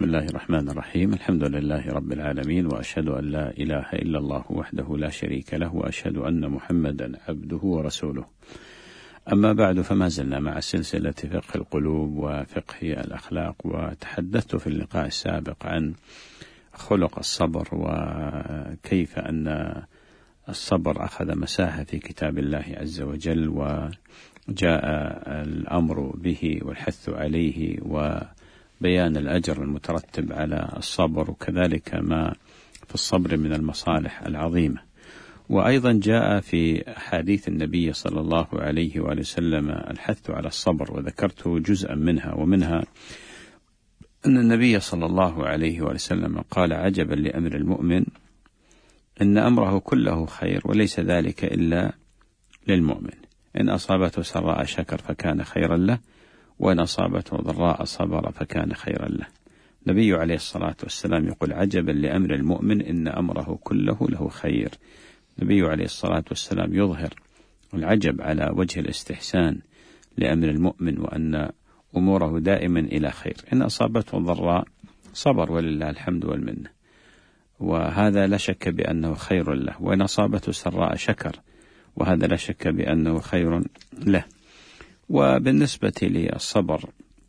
بسم الله الرحمن الرحيم. الحمد لله رب العالمين، وأشهد أن لا إله إلا الله وحده لا شريك له، وأشهد أن محمدا عبده ورسوله. أما بعد، فما زلنا مع سلسلة فقه القلوب وفقه الأخلاق، وتحدثت في اللقاء السابق عن خلق الصبر، وكيف أن الصبر أخذ مساحة في كتاب الله عز وجل، وجاء الأمر به والحث عليه وبيان الأجر المترتب على الصبر، وكذلك ما في الصبر من المصالح العظيمة. وأيضا جاء في حديث النبي صلى الله عليه وآله وسلم الحث على الصبر، وذكرت جزءا منها، ومنها أن النبي صلى الله عليه وآله وسلم قال: عجبا لأمر المؤمن، إن أمره كله خير، وليس ذلك إلا للمؤمن، إن أصابته سراء شكر فكان خيرا له، وإن أصابته ضراء صبر فكان خيرا له. النبي عليه الصلاة والسلام يقول: عجبا لأمر المؤمن، إن أمره كله له خير. النبي عليه الصلاة والسلام يظهر العجب على وجه الاستحسان لأمر المؤمن، وأن أموره دائما إلى خير. إن أصابته ضراء صبر، ولله الحمد والمنة، وهذا لا شك بأنه خير له، وإن أصابته سراء شكر، وهذا لا شك بأنه خير له. وبالنسبة للصبر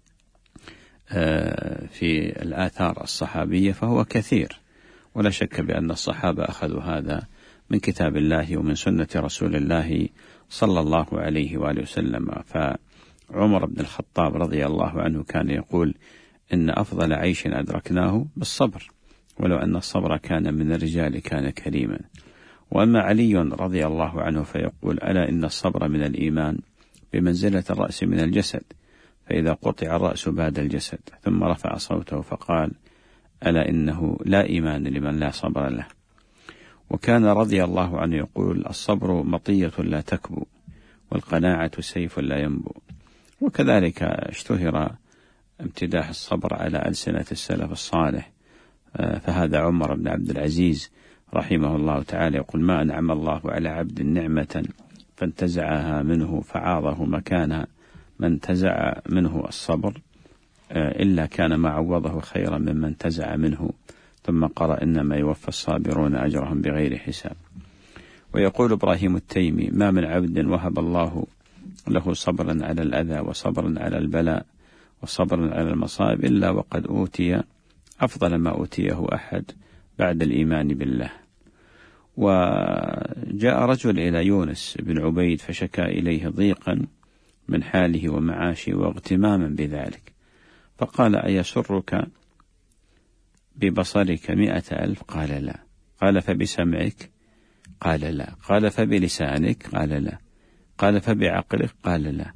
في الآثار الصحابية فهو كثير، ولا شك بأن الصحابة أخذوا هذا من كتاب الله ومن سنة رسول الله صلى الله عليه وآله وسلم. فعمر بن الخطاب رضي الله عنه كان يقول: إن أفضل عيش أدركناه بالصبر، ولو أن الصبر كان من الرجال كان كريما. وأما علي رضي الله عنه فيقول: ألا إن الصبر من الإيمان بمنزلة الرأس من الجسد، فإذا قطع الرأس باد الجسد. ثم رفع صوته فقال: ألا إنه لا إيمان لمن لا صبر له. وكان رضي الله عنه يقول: الصبر مطية لا تكبو، والقناعة سيف لا ينبو. وكذلك اشتهر امتداح الصبر على ألسنة السلف الصالح، فهذا عمر بن عبد العزيز رحمه الله تعالى يقول: ما أنعم الله على عبد نعمة فانتزعها منه فعاضه مكان من انتزع منه الصبر، إلا كان ما عوضه خيرا ممن انتزع منه. ثم قرأ: إنما يوفى الصابرون أجرهم بغير حساب. ويقول إبراهيم التيمي: ما من عبد وهب الله له صبرا على الأذى، وصبرا على البلاء، وصبرا على المصائب، إلا وقد أوتي أفضل ما أوتيه أحد بعد الإيمان بالله. وجاء رجل إلى يونس بن عبيد فشكى إليه ضيقا من حاله ومعاشه واغتماما بذلك، فقال: أيسرك ببصرك 100,000؟ قال: لا. قال: فبسمعك؟ قال: لا. قال: فبلسانك؟ قال: لا. قال: فبعقلك؟ قال: لا.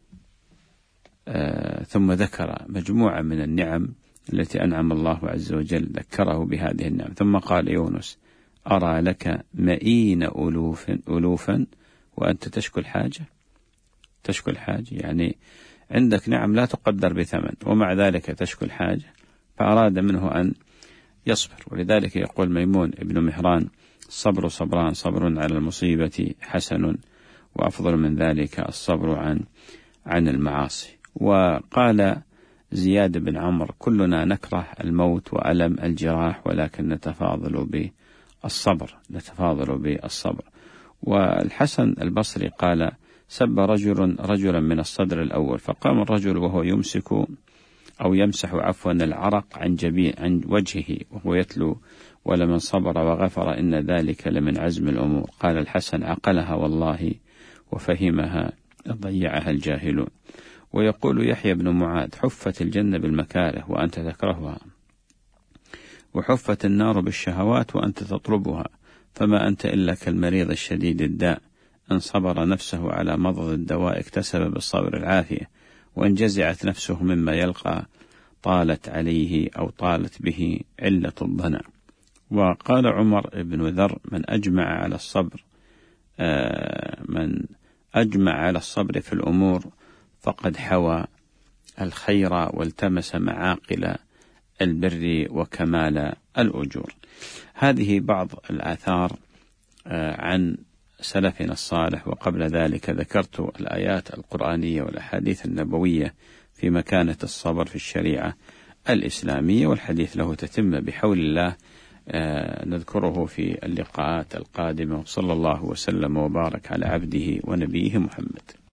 ثم ذكر مجموعة من النعم التي أنعم الله عز وجل، ذكره بهذه النعم. ثم قال يونس: أرى لك 100 ألوفا وأنت تشكو الحاجة. تشكو الحاجة يعني عندك نعم لا تقدر بثمن، ومع ذلك تشكو الحاجة. فأراد منه أن يصبر. ولذلك يقول ميمون ابن مهران: الصبر صبران، صبر على المصيبة حسن، وأفضل من ذلك الصبر عن المعاصي. وقال زياد بن عمرو: كلنا نكره الموت وألم الجراح، ولكن نتفاضل بالصبر. والحسن البصري قال: سب رجلا من الصدر الأول، فقام الرجل وهو يمسح العرق عن وجهه وهو يتلو: ولمن صبر وغفر إن ذلك لمن عزم الأمور. قال الحسن: عقلها والله وفهمها، ضيعها الجاهلون. ويقول يحيى بن معاذ: حفت الجنة بالمكاره وأنت تكرهها، وحفت النار بالشهوات وأنت تطلبها، فما أنت إلا كالمريض الشديد الداء، إن صبر نفسه على مضض الدواء اكتسب بالصبر العافية، وإن جزعت نفسه مما يلقى طالت عليه أو طالت به علة الضنا. وقال عمر بن ذر: من أجمع على الصبر في الأمور فقد حوى الخير، والتمس معاقل البر وكمال الأجور. هذه بعض الآثار عن سلفنا الصالح. وقبل ذلك ذكرت الآيات القرآنية والأحاديث النبوية في مكانة الصبر في الشريعة. الإسلامية، والحديث له تتمة بحول الله نذكره في اللقاءات القادمة. صلى الله وسلم وبارك على عبده ونبيه محمد.